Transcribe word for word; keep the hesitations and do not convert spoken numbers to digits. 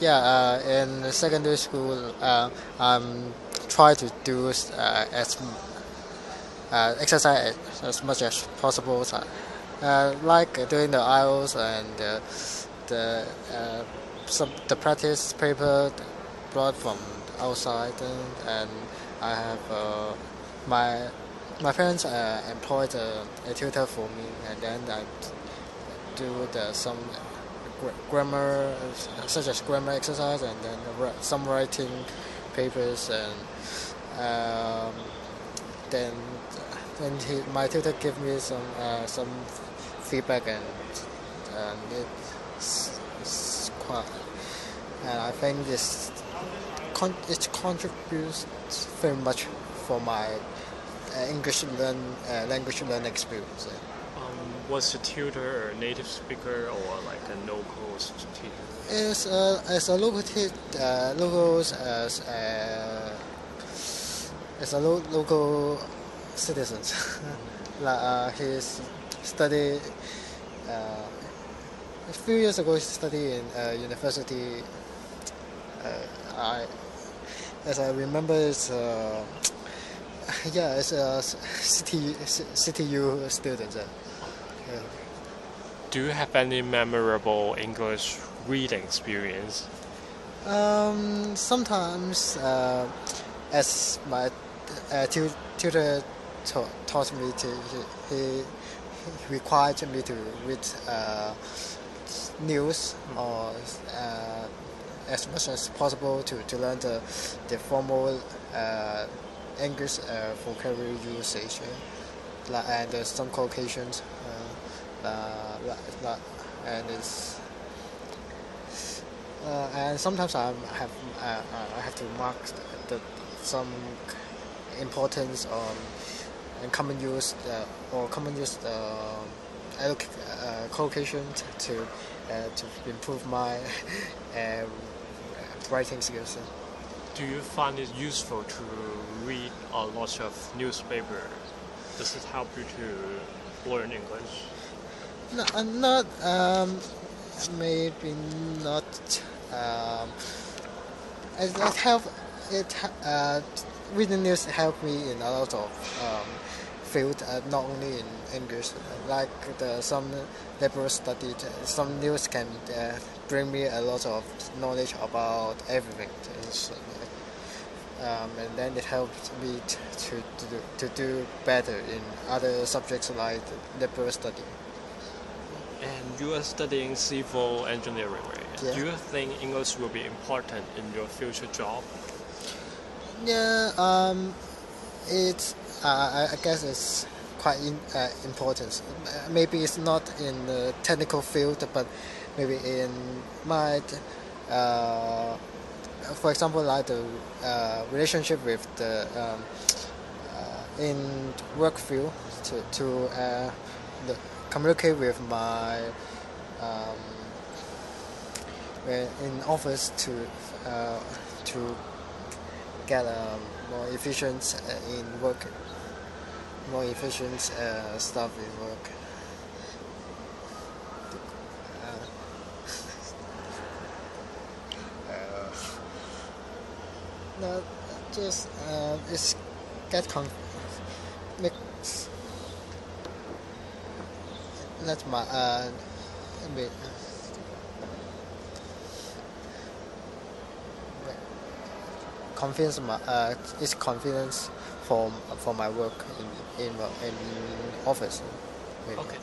Yeah, uh, in secondary school, uh, I'm try to do uh, as uh, exercise as, as much as possible. So, uh, like doing the I E L T S and uh, the uh, some the practice paper brought from outside, and, and I have uh, my my parents uh, employed a, a tutor for me, and then I do the some grammar, such as grammar exercise, and then some writing papers, and um, then then he, my tutor gave me some uh, some feedback, and and it's, it's quite, and I think this con- it contributes very much for my uh, English learn uh, language learning experience. Um, was the tutor a native speaker or like a local teacher? As a, as a local te- uh, locals as a, as a lo- local citizens, like uh, he's study uh, a few years ago. He studied in uh, university. Uh, I as I remember, it's uh, yeah, it's a city city U student. Uh, yeah. Do you have any memorable English reading experience? Um, sometimes, uh, as my uh, tu- tutor ta- taught me to, he, he required me to read uh, news or uh, as much as possible to, to learn the, the formal uh, English uh, vocabulary usage, uh, and uh, some collocations, uh, uh, uh, and it's Uh, and sometimes I have uh, I have to mark the, the some importance on and common use uh, or common use uh, alloc- uh, collocation to uh, to improve my uh, writing skills. Do you find it useful to read a lot of newspaper? Does it help you to learn English? No, uh, not um, maybe not. Um, it, it help it uh, reading news help me in a lot of um, field, uh, not only in English. Like the some liberal studied, some news can uh, bring me a lot of knowledge about everything. It's, um, and then it helps me t- to to do, to do better in other subjects like liberal study. And you are studying civil engineering, right? Yeah. Do you think English will be important in your future job? Yeah, um, it's uh, I I guess it's quite in, uh, important. Maybe it's not in the technical field, but maybe in my, uh, for example, like the uh, relationship with the um, uh, in work field to to uh, the, communicate with my um, in office to uh, to get um, more efficient uh, in work, more efficient uh, stuff in work. Uh, uh, no, just uh, it's get con- make let my uh, wait, confidence my uh, it's confidence for for my work in in in office. Okay.